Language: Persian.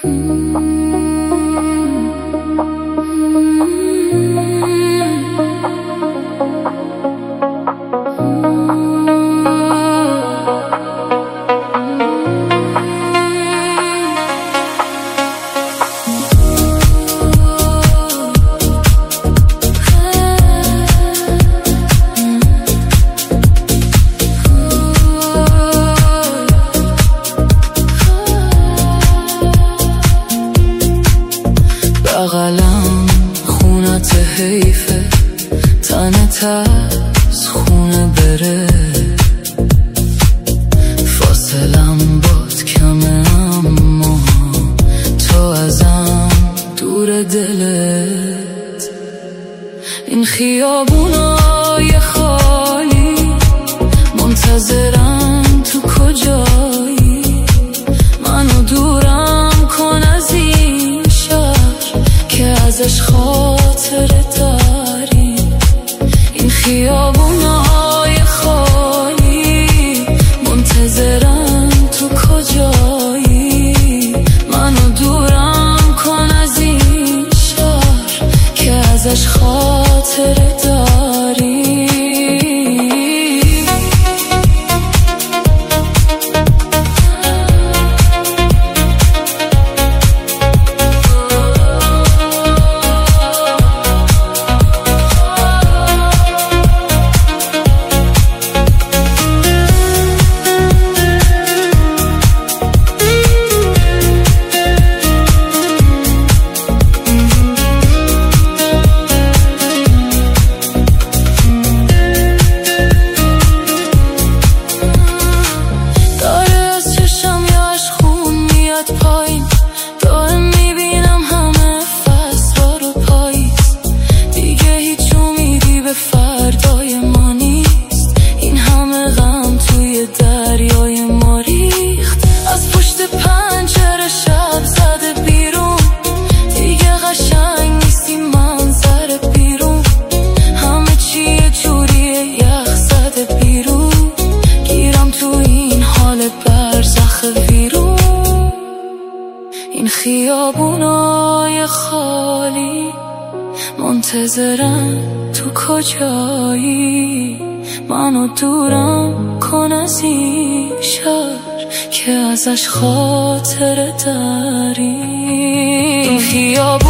بغلم خونت حیفه، تنت از خونه بره، فاصلم باد کمه اما تو ازم دور دلت. این خیابونای خالی منتظرم، تو کجایی؟ منو دورم کن از این شهر که ازش خاطره داری. این خیابونای خالی منتظرم، تو کجایی؟ منو دورم کن از این شهر که ازش خاطره داری. فردای ما نیست، این همه غم توی دریای ما ریخت. از پشت پنجره شب زده بیرون، دیگه قشنگ نیستی منظر بیرون. همه چی یه جوریه یخ زده بیرون، گیرم تو این حال برزخ ویرون. این خیابونای خالی منتظرم، تو کجایی؟ منو دورم کن از این شهر که ازش خاطره داری. این خیابون